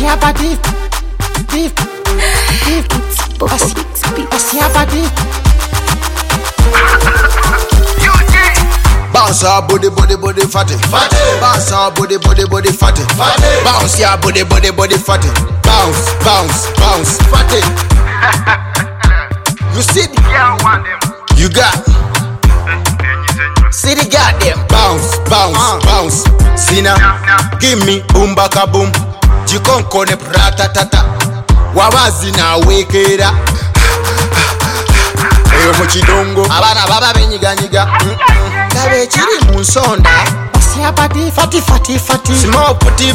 your body, deep. What's your body? Bounce your body, fatty. Bounce your body, fatty. Bounce your body, fatty. Bounce, fatty. You see the girl want them. You got. See the goddamn bounce. See now, give me boom baka boom. Jikonkone pratatata. Wawazi na wekera. Eyo mochidongo. Abana baba benyiganyiga. Kabe chiri munsonda. What's your body? Fatty. Small puti.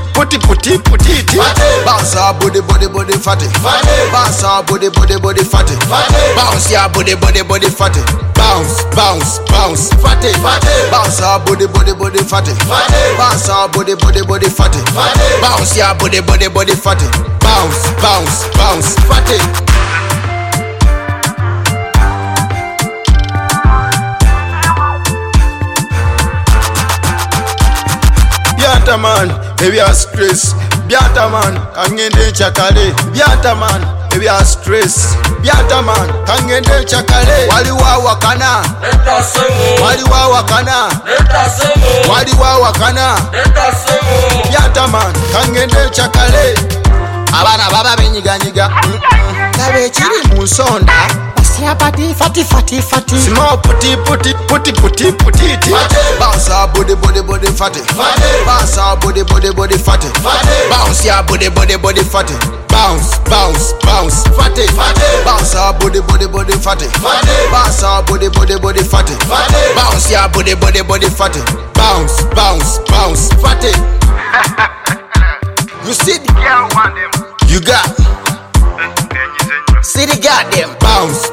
Bounce your body, fatty. Bounce your body, fatty. Bounce your body, fatty. Bounce, fatty. Bounce your body, fatty. Bounce your body, fatty. Bounce your body, fatty. Bounce, fatty. Biata man, baby I stress. Biata man, kangende chakale. Biata man, baby I stress. Biata man, kangende chakale. Waliwa wakana. Biata man, kangende chakale. Abana baba benyiganyiga. Kabe chiri munsonda. What's your body? Fatty. Small puti. Bounce your body, fatty. Bounce your body, fatty. Bounce your body, fatty. Bounce, fatty. Bounce your body, fatty. Bounce your body, fatty. Bounce your body, fatty. Bounce, fatty. You see the girl want them. You got. See the goddamn bounce.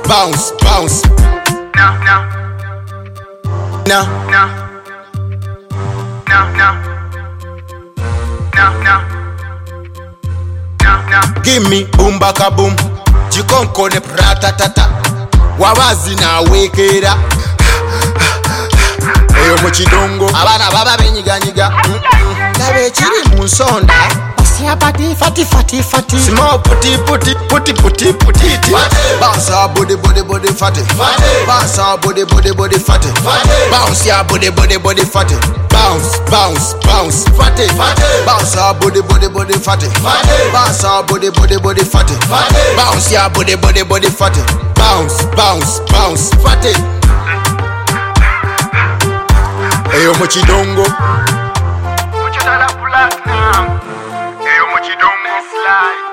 Now. Give me boom baka boom. Jikonkone pratatata. Wawazi na wekera. Eyo mochidongo. Abana baba benyiganyiga. Kabe chiri munsonda. What's your body? Fatty. Small puti. Bounce your body, fatty. Bounce your body, fatty. Bounce your body, fatty. Bounce, fatty. Bounce your body, fatty. Bounce your body, fatty. Bounce your body, fatty. Bounce, fatty. Eyo mochidongo. Mochidala platinum. Eyo mochidongo slide.